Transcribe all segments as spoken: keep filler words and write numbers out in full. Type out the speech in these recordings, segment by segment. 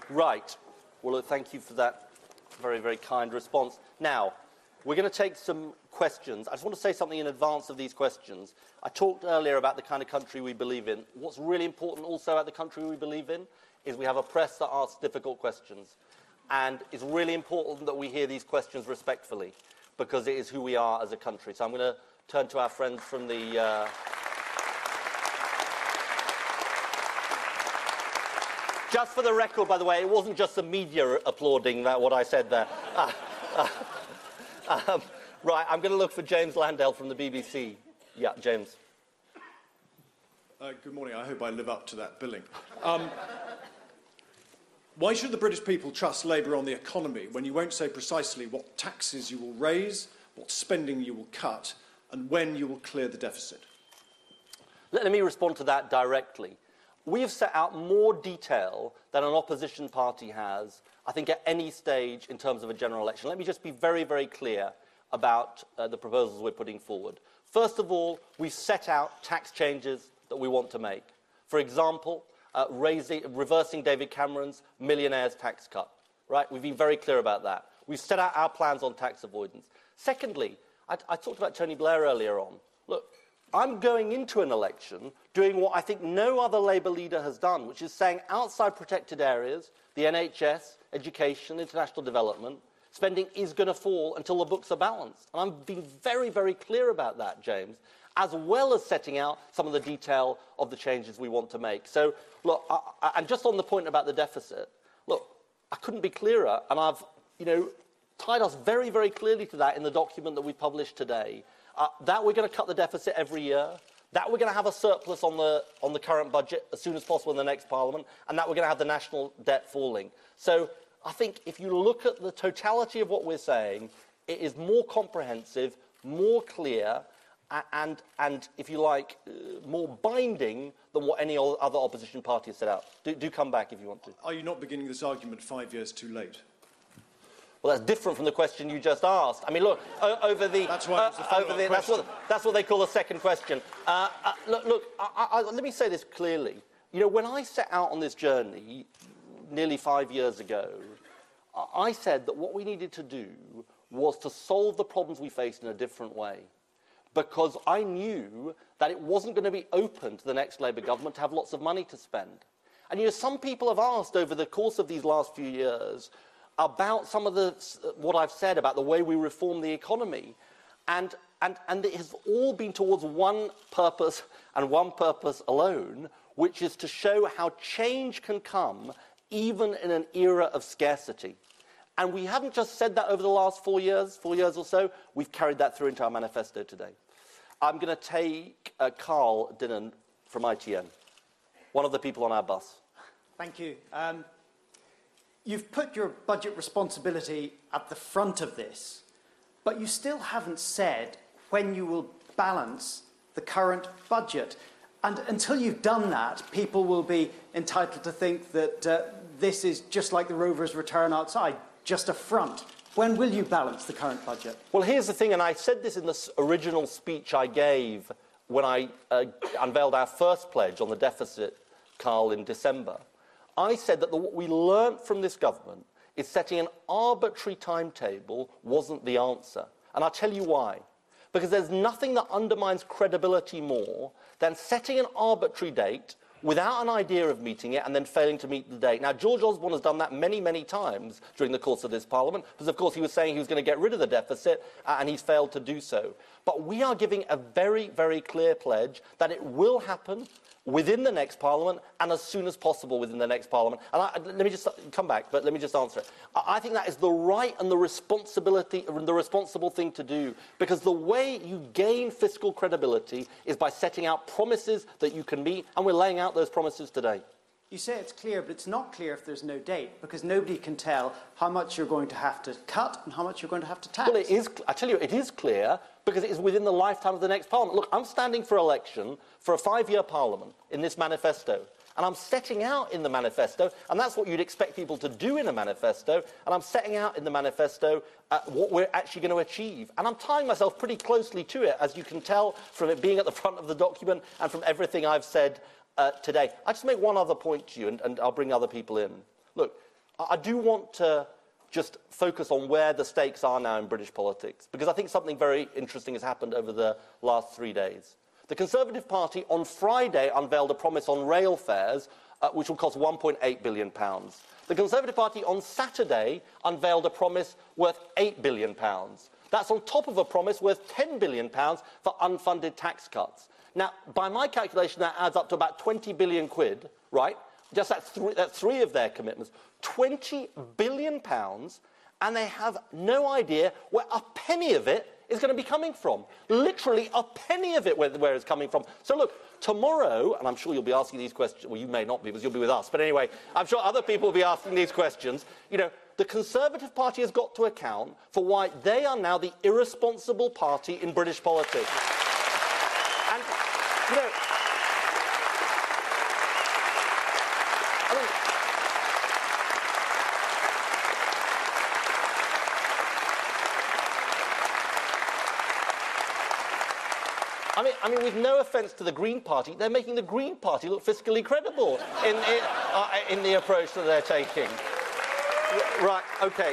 Right. Well, look, thank you for that very, very kind response. Now, we're going to take some questions. I just want to say something in advance of these questions. I talked earlier about the kind of country we believe in. What's really important also about the country we believe in is we have a press that asks difficult questions. And it's really important that we hear these questions respectfully, because it is who we are as a country. So I'm going to turn to our friends from the... Uh... Just for the record, by the way, it wasn't just the media applauding that, what I said there. Uh, uh, um, right, I'm going to look for James Landell from the B B C. Yeah, James. Uh, good morning. I hope I live up to that billing. Um, why should the British people trust Labour on the economy when you won't say precisely what taxes you will raise, what spending you will cut, and when you will clear the deficit? Let, let me respond to that directly. We have set out more detail than an opposition party has, I think, at any stage in terms of a general election. Let me just be very, very clear about uh, the proposals we're putting forward. First of all, we've set out tax changes that we want to make. For example, uh, raising, reversing David Cameron's millionaires tax cut. Right? We've been very clear about that. We've set out our plans on tax avoidance. Secondly, I, I talked about Tony Blair earlier on. Look, I'm going into an election doing what I think no other Labour leader has done, which is saying outside protected areas, the N H S, education, international development, spending is going to fall until the books are balanced. And I'm being very, very clear about that, James, as well as setting out some of the detail of the changes we want to make. So, look, I, I, and just on the point about the deficit, look, I couldn't be clearer, and I've, you know, tied us very, very clearly to that in the document that we published today. Uh, that we're going to cut the deficit every year, that we're going to have a surplus on the, on the current budget as soon as possible in the next Parliament, and that we're going to have the national debt falling. So I think if you look at the totality of what we're saying, it is more comprehensive, more clear, and, and if you like, uh, more binding than what any other opposition party has set out. Do, do come back if you want to. Are you not beginning this argument five years too late? Well, that's different from the question you just asked. I mean, look, over the... That's why it was a uh, over the, that's, what, question. that's what they call a second question. Uh, uh, look, look I, I, let me say this clearly. You know, when I set out on this journey nearly five years ago, I said that what we needed to do was to solve the problems we faced in a different way, because I knew that it wasn't going to be open to the next Labour government to have lots of money to spend. And, you know, some people have asked over the course of these last few years about some of the, what I've said about the way we reform the economy. And, and, and it has all been towards one purpose and one purpose alone, which is to show how change can come even in an era of scarcity. And we haven't just said that over the last four years, four years or so, we've carried that through into our manifesto today. I'm going to take uh, Carl Dinnan from I T N, one of the people on our bus. Thank you. Um, You've put your budget responsibility at the front of this, but you still haven't said when you will balance the current budget. And until you've done that, people will be entitled to think that uh, this is just like the Rovers' return outside, just a front. When will you balance the current budget? Well, here's the thing, and I said this in the original speech I gave when I uh, unveiled our first pledge on the deficit, Carl, in December. I said that the, what we learnt from this government is setting an arbitrary timetable wasn't the answer. And I'll tell you why. Because there's nothing that undermines credibility more than setting an arbitrary date without an idea of meeting it and then failing to meet the date. Now, George Osborne has done that many, many times during the course of this Parliament, because, of course, he was saying he was going to get rid of the deficit, uh, and he's failed to do so. But we are giving a very, very clear pledge that it will happen within the next Parliament and as soon as possible within the next Parliament. And I, let me just come back, but let me just answer it. I, I think that is the right and the responsibility, the responsible thing to do, because the way you gain fiscal credibility is by setting out promises that you can meet, and we're laying out those promises today. You say it's clear, but it's not clear if there's no date, because nobody can tell how much you're going to have to cut and how much you're going to have to tax. Well, it is, I tell you, it is clear, because it is within the lifetime of the next Parliament. Look, I'm standing for election for a five-year Parliament in this manifesto, and I'm setting out in the manifesto, and that's what you'd expect people to do in a manifesto, and I'm setting out in the manifesto uh, what we're actually going to achieve. And I'm tying myself pretty closely to it, as you can tell from it being at the front of the document and from everything I've said Uh, today. I just make one other point to you, and, and I'll bring other people in. Look, I, I do want to just focus on where the stakes are now in British politics, because I think something very interesting has happened over the last three days. The Conservative Party on Friday unveiled a promise on rail fares, uh, which will cost one point eight billion pounds. The Conservative Party on Saturday unveiled a promise worth eight billion pounds. That's on top of a promise worth ten billion pounds for unfunded tax cuts. Now, by my calculation, that adds up to about twenty billion quid, right? Just that's three, that's three of their commitments. twenty billion pounds, and they have no idea where a penny of it is going to be coming from. Literally a penny of it where, where it's coming from. So look, tomorrow, and I'm sure you'll be asking these questions, well, you may not be because you'll be with us, but anyway, I'm sure other people will be asking these questions. You know, the Conservative Party has got to account for why they are now the irresponsible party in British politics. And, you know, I mean, I mean, I mean, with no offence to the Green Party, they're making the Green Party look fiscally credible in, in, uh, in the approach that they're taking. Right, OK.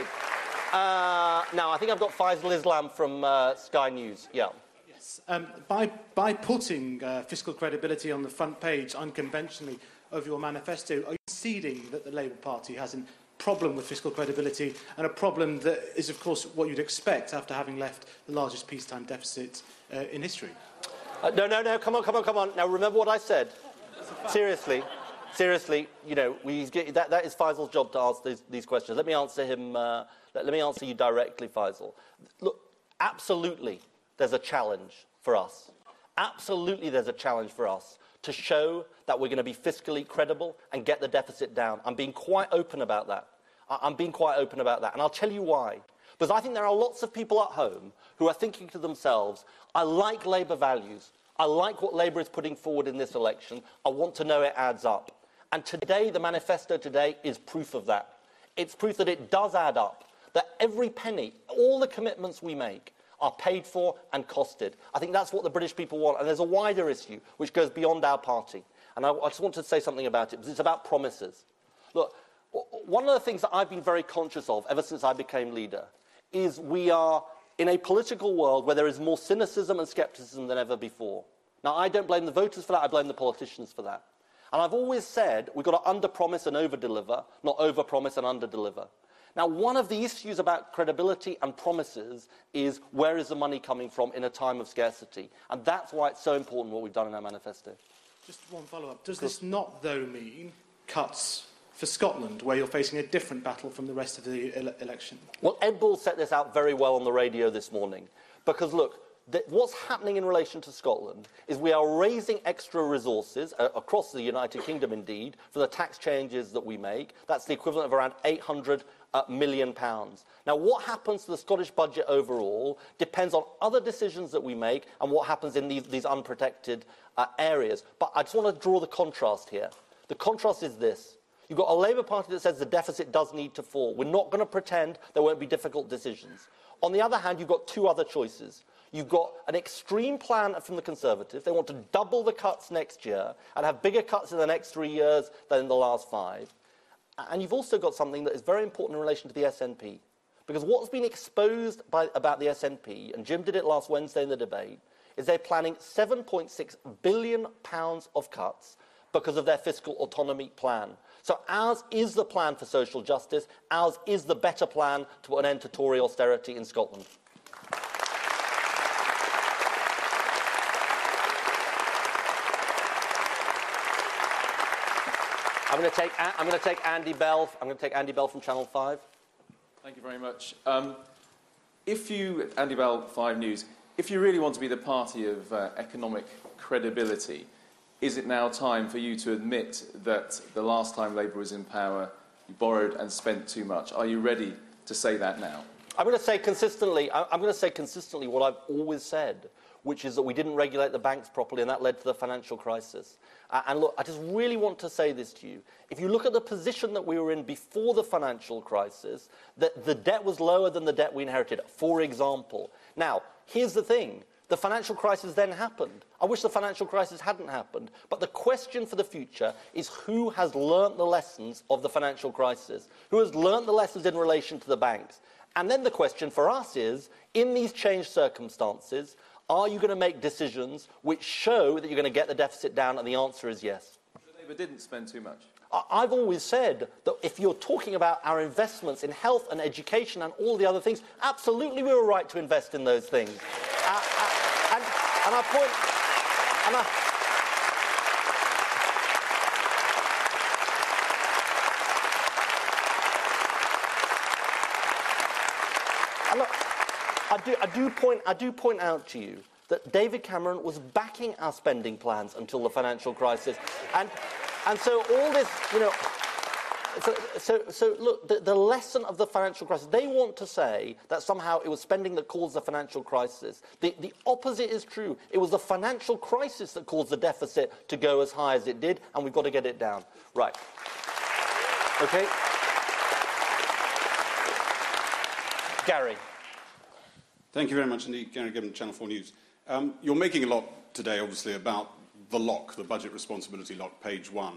Uh, now, I think I've got Faisal Islam from uh, Sky News. Yeah. Yes. Um, by, by putting uh, fiscal credibility on the front page unconventionally of your manifesto, are you conceding that the Labour Party has a problem with fiscal credibility and a problem that is, of course, what you'd expect after having left the largest peacetime deficit uh, in history? Uh, no, no, no, come on, come on, come on. Now, remember what I said. Seriously, seriously, you know, we get, that, that is Faisal's job to ask these, these questions. Let me answer him, uh, let, let me answer you directly, Faisal. Look, absolutely, there's a challenge for us. Absolutely, there's a challenge for us to show that we're going to be fiscally credible and get the deficit down. I'm being quite open about that. I, I'm being quite open about that, and I'll tell you why. Because I think there are lots of people at home who are thinking to themselves, I like Labour values. I like what Labour is putting forward in this election. I want to know it adds up. And today, the manifesto today is proof of that. It's proof that it does add up, that every penny, all the commitments we make are paid for and costed. I think that's what the British people want. And there's a wider issue which goes beyond our party. And I, I just want to say something about it, because it's about promises. Look, one of the things that I've been very conscious of ever since I became leader is we are in a political world where there is more cynicism and scepticism than ever before. Now, I don't blame the voters for that, I blame the politicians for that. And I've always said we've got to under-promise and over-deliver, not over-promise and under-deliver. Now, one of the issues about credibility and promises is where is the money coming from in a time of scarcity? And that's why it's so important what we've done in our manifesto. Just one follow-up. Does this not, though, mean cuts for Scotland, where you're facing a different battle from the rest of the ele election? Well, Ed Bull set this out very well on the radio this morning. Because, look, th what's happening in relation to Scotland is we are raising extra resources, uh, across the United Kingdom indeed, for the tax changes that we make. That's the equivalent of around eight hundred uh, million pounds. Now, what happens to the Scottish budget overall depends on other decisions that we make and what happens in these, these unprotected uh, areas. But I just want to draw the contrast here. The contrast is this. You've got a Labour Party that says the deficit does need to fall. We're not going to pretend there won't be difficult decisions. On the other hand, you've got two other choices. You've got an extreme plan from the Conservatives. They want to double the cuts next year and have bigger cuts in the next three years than in the last five. And you've also got something that is very important in relation to the S N P. Because what's been exposed by, about the S N P, and Jim did it last Wednesday in the debate, is they're planning seven point six billion pounds of cuts because of their fiscal autonomy plan. So ours is the plan for social justice. Ours is the better plan to put an end to Tory austerity in Scotland. I'm going to take, I'm going to take Andy Bell. I'm going to take Andy Bell from Channel five. Thank you very much. Um, if you, Andy Bell, five News, if you really want to be the party of uh, economic credibility, is it now time for you to admit that the last time Labour was in power, you borrowed and spent too much? Are you ready to say that now? I'm going to say consistently, I'm going to say consistently what I've always said, which is that we didn't regulate the banks properly, and that led to the financial crisis. Uh, and look, I just really want to say this to you. If you look at the position that we were in before the financial crisis, that the debt was lower than the debt we inherited, for example. Now, here's the thing. The financial crisis then happened. I wish the financial crisis hadn't happened. But the question for the future is who has learnt the lessons of the financial crisis? Who has learnt the lessons in relation to the banks? And then the question for us is, in these changed circumstances, are you going to make decisions which show that you're going to get the deficit down? And the answer is yes. Labour didn't spend too much. I've always said that if you're talking about our investments in health and education and all the other things, absolutely we were right to invest in those things. Uh, uh, and, and our point... And our, and look, I do, I, do point, I do point out to you that David Cameron was backing our spending plans until the financial crisis. And... And so all this, you know, so, so, so look, the, the lesson of the financial crisis, they want to say that somehow it was spending that caused the financial crisis. The, the opposite is true. It was the financial crisis that caused the deficit to go as high as it did, and we've got to get it down. Right. Okay. Gary. Thank you very much indeed, Gary Gibbon, Channel four News. Um, you're making a lot today, obviously, about the lock, the budget responsibility lock, page one.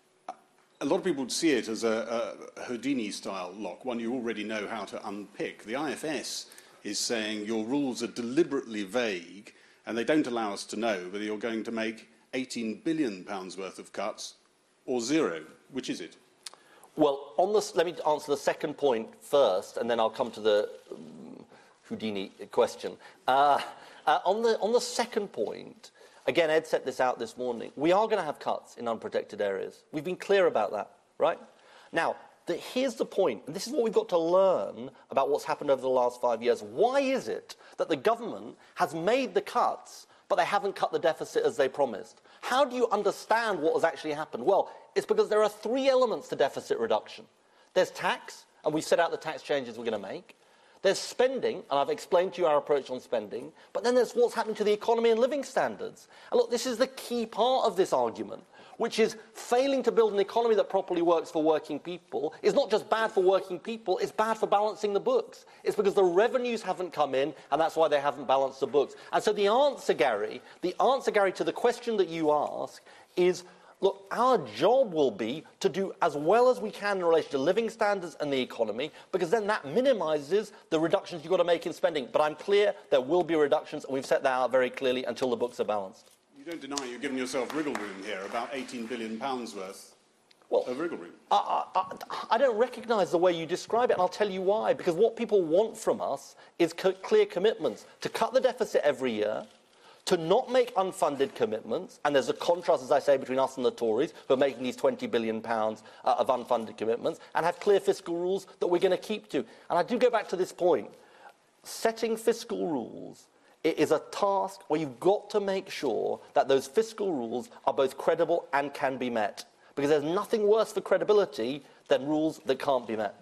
A lot of people would see it as a, a Houdini-style lock, one you already know how to unpick. The I F S is saying your rules are deliberately vague and they don't allow us to know whether you're going to make eighteen billion pounds worth of cuts or zero. Which is it? Well, on this, let me answer the second point first, and then I'll come to the um, Houdini question. Uh, uh, on, the, on the second point, again, Ed set this out this morning. We are going to have cuts in unprotected areas. We've been clear about that, right? Now, the, here's the point, and this is what we've got to learn about what's happened over the last five years. Why is it that the government has made the cuts, but they haven't cut the deficit as they promised? How do you understand what has actually happened? Well, it's because there are three elements to deficit reduction. There's tax, and we set out the tax changes we're going to make. There's spending, and I've explained to you our approach on spending, but then there's what's happening to the economy and living standards. And look, this is the key part of this argument, which is failing to build an economy that properly works for working people is not just bad for working people, it's bad for balancing the books. It's because the revenues haven't come in, and that's why they haven't balanced the books. And so the answer, Gary, the answer, Gary, to the question that you ask is, look, our job will be to do as well as we can in relation to living standards and the economy, because then that minimises the reductions you've got to make in spending. But I'm clear there will be reductions, and we've set that out very clearly until the books are balanced. You don't deny you're giving yourself wriggle room here, about eighteen billion pounds worth well, of wriggle room. I, I, I don't recognise the way you describe it, and I'll tell you why. Because what people want from us is co- clear commitments to cut the deficit every year, to not make unfunded commitments, and there's a contrast, as I say, between us and the Tories, who are making these twenty billion pounds uh, of unfunded commitments, and have clear fiscal rules that we're going to keep to. And I do go back to this point. Setting fiscal rules is a task where you've got to make sure that those fiscal rules are both credible and can be met. Because there's nothing worse for credibility than rules that can't be met.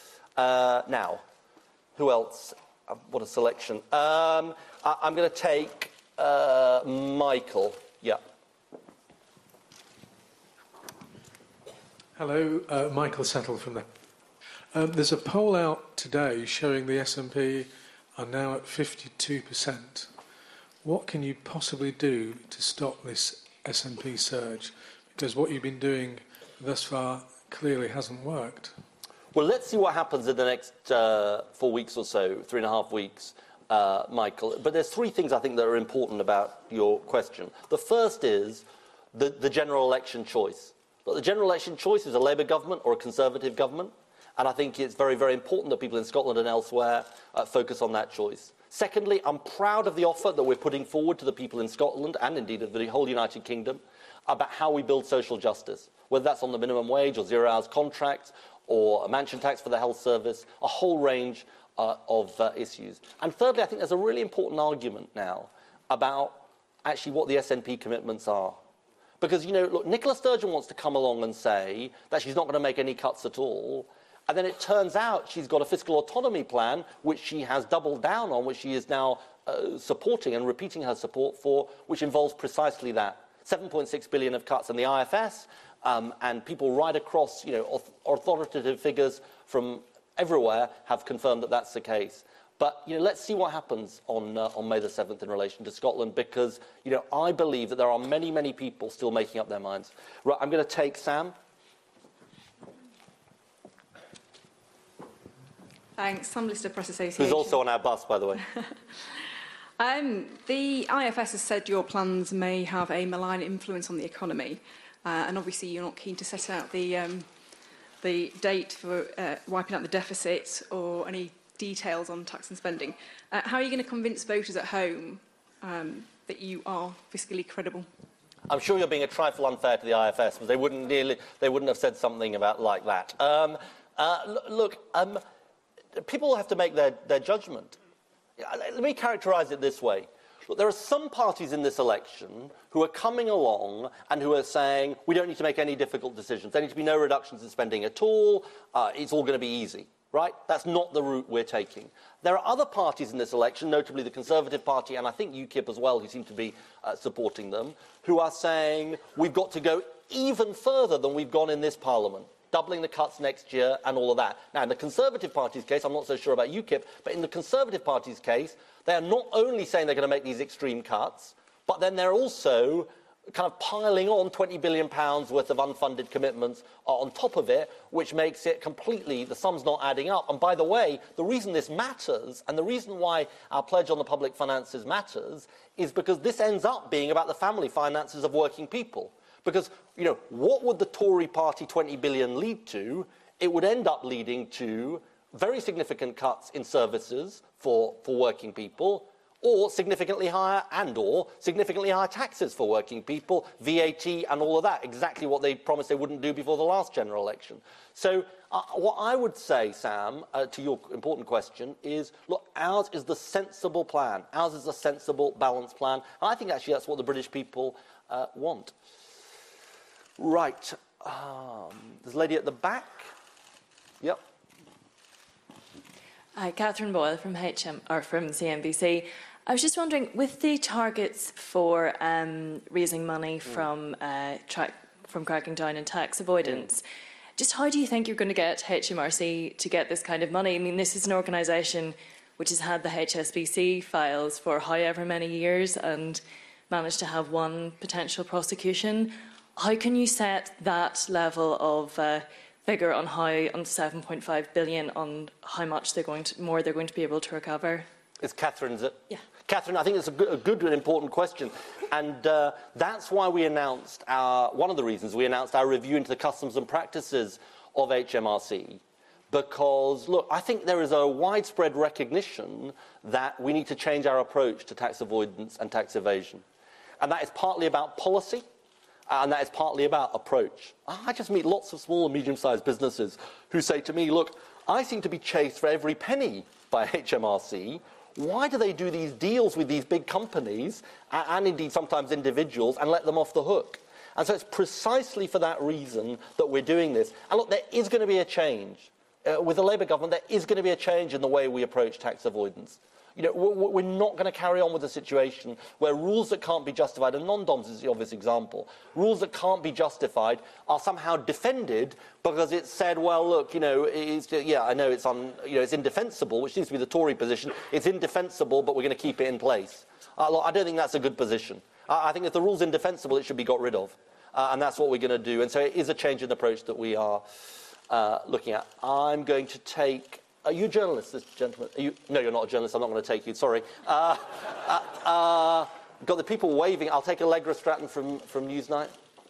Uh, now, who else? Uh, what a selection. Um, I- I'm going to take... Uh, Michael, yeah. Hello, uh, Michael Settle from there. Um, there's a poll out today showing the S and P are now at fifty-two percent. What can you possibly do to stop this S and P surge? Because what you've been doing thus far clearly hasn't worked. Well, let's see what happens in the next uh, four weeks or so, three and a half weeks. Uh, Michael, but there's three things I think that are important about your question. The first is the, the general election choice. But the general election choice is a Labour government or a Conservative government, and I think it's very, very important that people in Scotland and elsewhere uh, focus on that choice. Secondly, I'm proud of the offer that we're putting forward to the people in Scotland and indeed of the whole United Kingdom about how we build social justice, whether that's on the minimum wage or zero hours contracts or a mansion tax for the health service, a whole range Uh, of uh, issues. And thirdly, I think there's a really important argument now about actually what the S N P commitments are. Because, you know, look, Nicola Sturgeon wants to come along and say that she's not going to make any cuts at all, and then it turns out she's got a fiscal autonomy plan which she has doubled down on, which she is now uh, supporting and repeating her support for, which involves precisely that. seven point six billion of cuts in the I F S, um, and people right across, you know, authoritative figures from everywhere have confirmed that that's the case. But you know, let's see what happens on, uh, on May the seventh in relation to Scotland, because you know, I believe that there are many, many people still making up their minds. Right, I'm going to take Sam. Thanks. Sam Lister, Press Association. Who's also on our bus, by the way. um, the I F S has said your plans may have a malign influence on the economy, uh, and obviously you're not keen to set out the, um, the date for uh, wiping out the deficit or any details on tax and spending. Uh, how are you going to convince voters at home um, that you are fiscally credible? I'm sure you're being a trifle unfair to the I F S, but they wouldn't nearly, they wouldn't have said something about like that. Um, uh, look, um, people have to make their, their judgment. Let me characterise it this way. Look, there are some parties in this election who are coming along and who are saying we don't need to make any difficult decisions. There need to be no reductions in spending at all. Uh, it's all going to be easy. Right? That's not the route we're taking. There are other parties in this election, notably the Conservative Party, and I think UKIP as well, who seem to be uh, supporting them, who are saying we've got to go even further than we've gone in this Parliament, doubling the cuts next year and all of that. Now, in the Conservative Party's case, I'm not so sure about UKIP, but in the Conservative Party's case, they are not only saying they're going to make these extreme cuts, but then they're also kind of piling on twenty billion pounds worth of unfunded commitments on top of it, which makes it completely, the sum's not adding up. And by the way, the reason this matters, and the reason why our pledge on the public finances matters, is because this ends up being about the family finances of working people. Because, you know, what would the Tory party twenty billion lead to? It would end up leading to very significant cuts in services for, for working people, or significantly higher and or significantly higher taxes for working people, V A T and all of that, exactly what they promised they wouldn't do before the last general election. So uh, what I would say, Sam, uh, to your important question is, look, ours is the sensible plan. Ours is a sensible, balanced plan. And I think actually that's what the British people uh, want. Right. Um, there's a lady at the back. Yep. Hi, Catherine Boyle from H M or from C N B C. I was just wondering, with the targets for um, raising money mm. from uh, tra from cracking down on tax avoidance, mm. just how do you think you're going to get H M R C to get this kind of money? I mean, this is an organisation which has had the H S B C files for however many years and managed to have one potential prosecution. How can you set that level of uh, figure on how on seven point five billion on how much they're going to more they're going to be able to recover? It's Catherine's. It? Yeah. Catherine, I think it's a good, a good and important question, and uh, that's why we announced our, one of the reasons we announced our review into the customs and practices of H M R C, because, look, I think there is a widespread recognition that we need to change our approach to tax avoidance and tax evasion, and that is partly about policy, and that is partly about approach. I just meet lots of small and medium-sized businesses who say to me, look, I seem to be chased for every penny by H M R C. Why do they do these deals with these big companies, and, and indeed sometimes individuals, and let them off the hook? And so it's precisely for that reason that we're doing this. And look, there is going to be a change. Uh, with the Labour government, there is going to be a change in the way we approach tax avoidance. You know, we're not going to carry on with a situation where rules that can't be justified, and non-doms is the obvious example, rules that can't be justified are somehow defended because it's said, well, look, you know, it's, yeah, I know it's, un, you know, it's indefensible, which seems to be the Tory position. It's indefensible, but we're going to keep it in place. Uh, look, I don't think that's a good position. I, I think if the rule's indefensible, it should be got rid of. Uh, and that's what we're going to do. And so it is a change in approach that we are uh, looking at. I'm going to take... Are you a journalist, this gentleman? Are you, no, you're not a journalist. I'm not going to take you. Sorry. Uh, uh, uh, got the people waving. I'll take Allegra Stratton from, from Newsnight.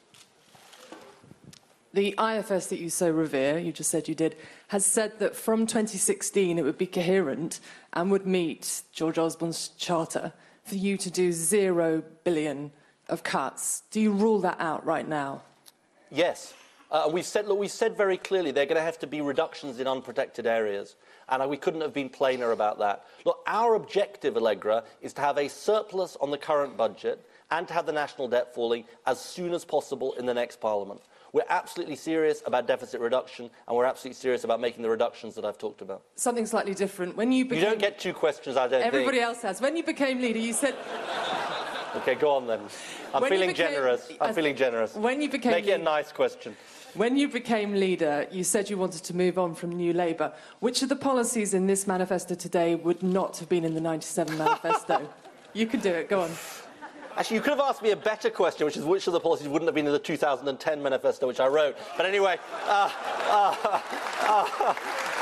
The I F S that you so revere, you just said you did, has said that from twenty sixteen it would be coherent and would meet George Osborne's charter for you to do zero billion of cuts. Do you rule that out right now? Yes. Uh, we've said, look, we've said very clearly there are going to have to be reductions in unprotected areas. And uh, we couldn't have been plainer about that. Look, our objective, Allegra, is to have a surplus on the current budget and to have the national debt falling as soon as possible in the next Parliament. We're absolutely serious about deficit reduction, and we're absolutely serious about making the reductions that I've talked about. Something slightly different. When you became... You don't get two questions, I don't Everybody think. else has. When you became leader, you said... OK, go on then. I'm when feeling became... generous. I'm As... feeling generous. When you became Make it a nice question. When you became leader, you said you wanted to move on from New Labour. Which of the policies in this manifesto today would not have been in the ninety-seven manifesto? You can do it, go on. Actually, you could have asked me a better question, which is which of the policies wouldn't have been in the two thousand ten manifesto, which I wrote. But anyway, uh, uh, uh, uh,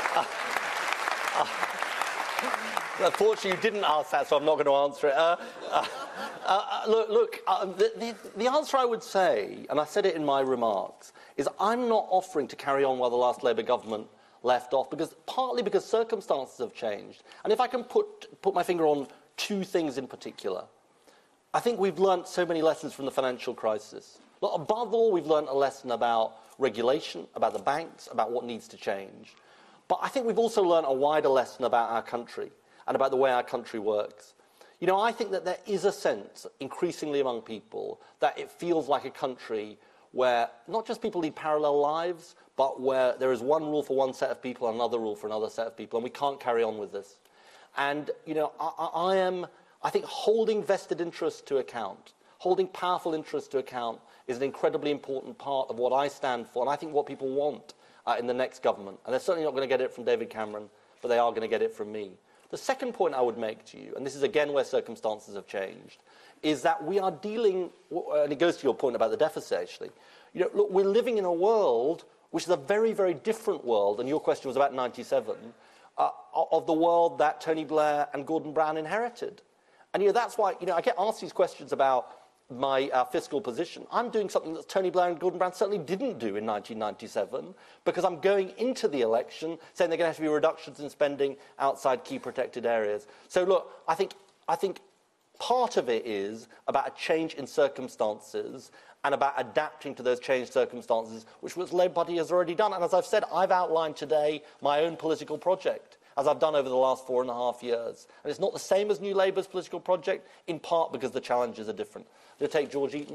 uh, unfortunately, you didn't ask that, so I'm not going to answer it. Uh, uh, uh, look, look uh, the, the, the answer I would say, and I said it in my remarks, is I'm not offering to carry on while the last Labour government left off, because partly because circumstances have changed. And if I can put, put my finger on two things in particular, I think we've learnt so many lessons from the financial crisis. Look, above all, we've learnt a lesson about regulation, about the banks, about what needs to change. But I think we've also learnt a wider lesson about our country and about the way our country works. You know, I think that there is a sense, increasingly among people, that it feels like a country where not just people lead parallel lives, but where there is one rule for one set of people and another rule for another set of people, and we can't carry on with this. And, you know, I, I am, I think, holding vested interests to account, holding powerful interests to account is an incredibly important part of what I stand for, and I think what people want uh, in the next government. And they're certainly not going to get it from David Cameron, but they are going to get it from me. The second point I would make to you, and this is again where circumstances have changed, is that we are dealing, and it goes to your point about the deficit actually, you know, look, we're living in a world which is a very, very different world, and your question was about ninety-seven, uh, of the world that Tony Blair and Gordon Brown inherited. And you know, that's why, you know, I get asked these questions about my uh, fiscal position. I'm doing something that Tony Blair and Gordon Brown certainly didn't do in nineteen ninety-seven, because I'm going into the election saying there are going to have to be reductions in spending outside key protected areas. So look, I think, I think part of it is about a change in circumstances and about adapting to those changed circumstances, which the Labour Party has already done. And as I've said, I've outlined today my own political project, as I've done over the last four and a half years. And it's not the same as New Labour's political project, in part because the challenges are different. We'll take George Eaton.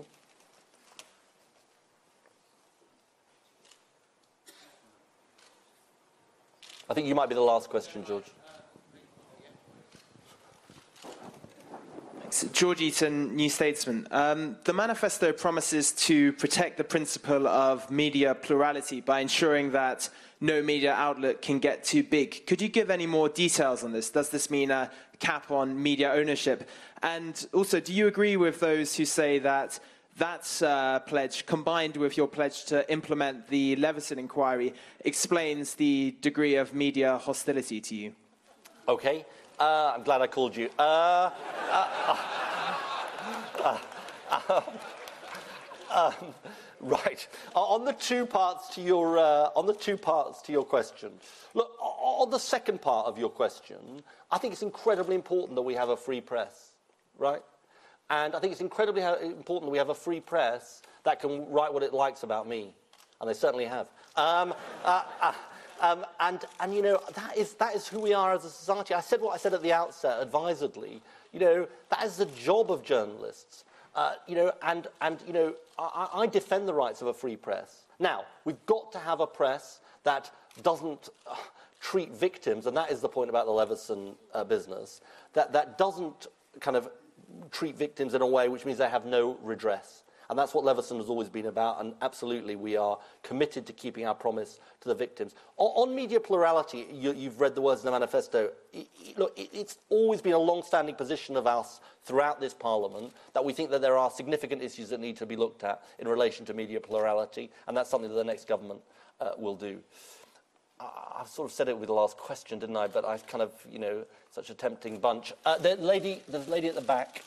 I think you might be the last question, George. George Eaton, New Statesman. Um, the manifesto promises to protect the principle of media plurality by ensuring that no media outlet can get too big. Could you give any more details on this? Does this mean a cap on media ownership? And also, do you agree with those who say that that uh, pledge, combined with your pledge to implement the Leveson inquiry, explains the degree of media hostility to you? Okay. Uh, I'm glad I called you. Uh, uh, uh, uh, uh, um, right. Uh, on the two parts to your uh, on the two parts to your question. Look, on the second part of your question, I think it's incredibly important that we have a free press, right? And I think it's incredibly important that we have a free press that can write what it likes about me, and they certainly have. Um, uh, uh, Um, and, and, you know, that is, that is who we are as a society. I said what I said at the outset, advisedly. You know, that is the job of journalists. Uh, you know, and, and you know, I, I defend the rights of a free press. Now, we've got to have a press that doesn't uh, treat victims, and that is the point about the Leveson uh, business, that, that doesn't kind of treat victims in a way which means they have no redress. And that's what Leveson has always been about, and absolutely we are committed to keeping our promise to the victims. On, on media plurality, you, you've read the words in the manifesto. It, it, look, it, it's always been a long-standing position of us throughout this Parliament that we think that there are significant issues that need to be looked at in relation to media plurality, and that's something that the next government uh, will do. I, I've sort of said it with the last question, didn't I? But I've kind of, you know, such a tempting bunch. Uh, the lady, the lady at the back.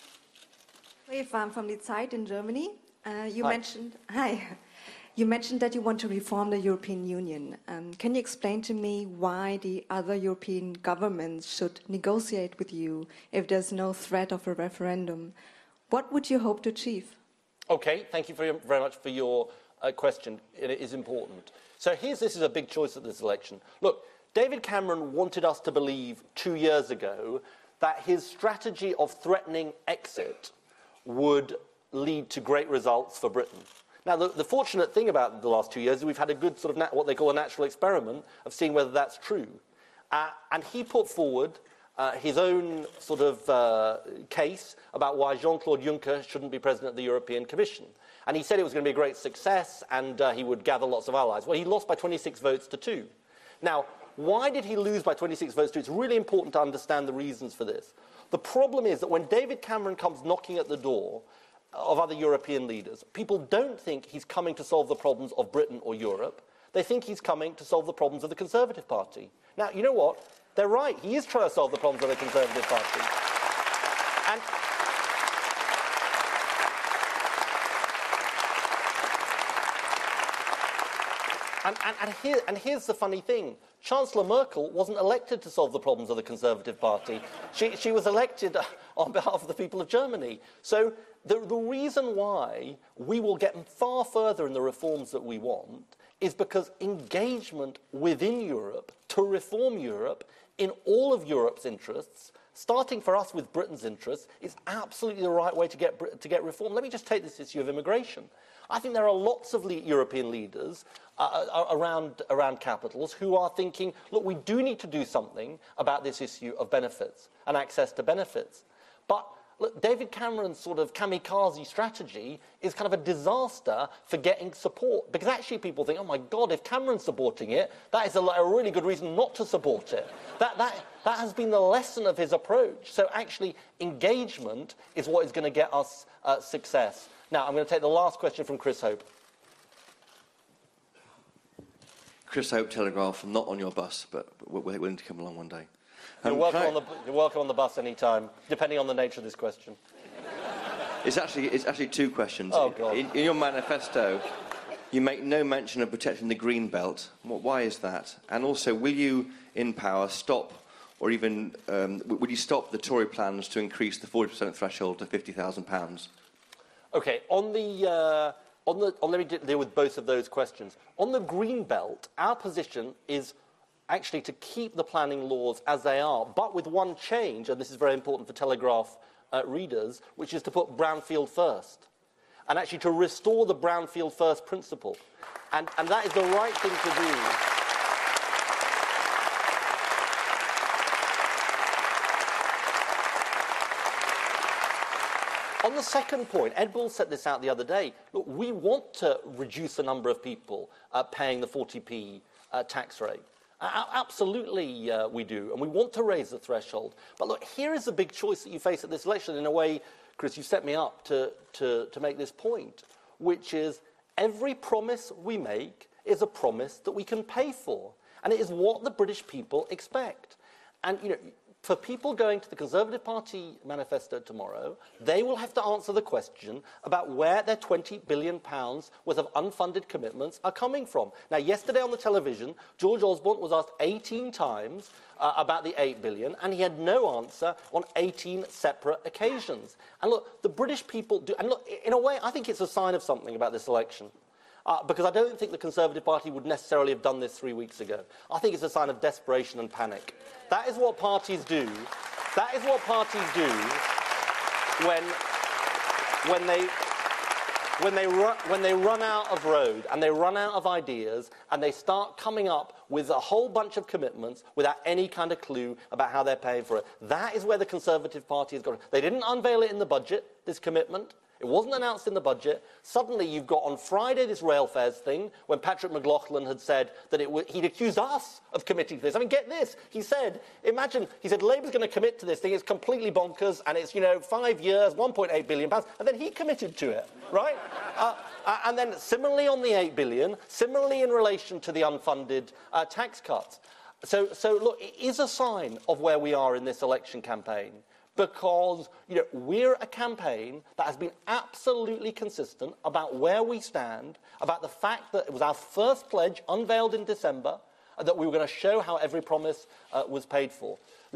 If I'm from the Zeit in Germany. Uh, you Hi. mentioned hi. You mentioned that you want to reform the European Union. Um, can you explain to me why the other European governments should negotiate with you if there's no threat of a referendum? What would you hope to achieve? Okay, thank you very, very much for your uh, question. It is important. So here's this is a big choice at this election. Look, David Cameron wanted us to believe two years ago that his strategy of threatening exit would lead to great results for Britain. Now, the, the fortunate thing about the last two years is we've had a good sort of nat- what they call a natural experiment of seeing whether that's true. Uh, and he put forward uh, his own sort of uh, case about why Jean-Claude Juncker shouldn't be president of the European Commission. And he said it was going to be a great success and uh, he would gather lots of allies. Well, he lost by twenty-six votes to two. Now, why did he lose by twenty-six votes to two? It's really important to understand the reasons for this. The problem is that when David Cameron comes knocking at the door of other European leaders, people don't think he's coming to solve the problems of Britain or Europe. They think he's coming to solve the problems of the Conservative Party. Now, you know what? They're right. He is trying to solve the problems of the Conservative Party. And And, and, and, here, and here's the funny thing. Chancellor Merkel wasn't elected to solve the problems of the Conservative Party. She, she was elected on behalf of the people of Germany. So the, the reason why we will get far further in the reforms that we want is because engagement within Europe to reform Europe in all of Europe's interests, starting for us with Britain's interests, is absolutely the right way to get, to get reform. Let me just take this issue of immigration. I think there are lots of le European leaders uh, around, around capitals who are thinking, look, we do need to do something about this issue of benefits and access to benefits. But look, David Cameron's sort of kamikaze strategy is kind of a disaster for getting support. Because actually people think, oh my God, if Cameron's supporting it, that is a, a really good reason not to support it. That, that, that has been the lesson of his approach. So actually engagement is what is going to get us uh, success. Now, I'm going to take the last question from Chris Hope. Chris Hope, Telegraph, not on your bus, but we're willing to come along one day. Um, you're, welcome I... on the, you're welcome on the bus any time, depending on the nature of this question. It's actually, it's actually two questions. Oh, God. In, in your manifesto, you make no mention of protecting the green belt. Why is that? And also, will you, in power, stop, or even, um, will you stop the Tory plans to increase the forty percent threshold to fifty thousand pounds? Okay, on the, uh, on the, on, let me deal with both of those questions. On the green belt, our position is actually to keep the planning laws as they are, but with one change, and this is very important for Telegraph uh, readers, which is to put brownfield first, and actually to restore the brownfield first principle. And, and that is the right thing to do. On the second point, Ed Bull set this out the other day. Look, we want to reduce the number of people uh, paying the forty p uh, tax rate. Uh, absolutely uh, we do, and we want to raise the threshold. But look, here is the big choice that you face at this election. In a way, Chris, you set me up to, to, to make this point, which is every promise we make is a promise that we can pay for. And it is what the British people expect. And, you know, for people going to the Conservative Party manifesto tomorrow, they will have to answer the question about where their twenty billion pounds worth of unfunded commitments are coming from. Now, yesterday on the television, George Osborne was asked eighteen times uh, about the eight billion pounds, and he had no answer on eighteen separate occasions. And look, the British people do, and look, in a way, I think it's a sign of something about this election. Uh, because I don't think the Conservative Party would necessarily have done this three weeks ago. I think it's a sign of desperation and panic. That is what parties do. That is what parties do when, when, they, when, they ru when they run out of road and they run out of ideas and they start coming up with a whole bunch of commitments without any kind of clue about how they're paying for it. That is where the Conservative Party has got it. They didn't unveil it in the budget, this commitment. It wasn't announced in the budget. Suddenly you've got on Friday this rail fares thing when Patrick McLaughlin had said that it w he'd accused us of committing to this. I mean, get this. He said, imagine, he said, Labour's going to commit to this thing. It's completely bonkers and it's, you know, five years, one point eight billion pounds. And then he committed to it, right? uh, uh, and then similarly on the eight billion, similarly in relation to the unfunded uh, tax cuts. So, so look, it is a sign of where we are in this election campaign. Because, you know, we're a campaign that has been absolutely consistent about where we stand, about the fact that it was our first pledge unveiled in December, and that we were going to show how every promise uh, was paid for.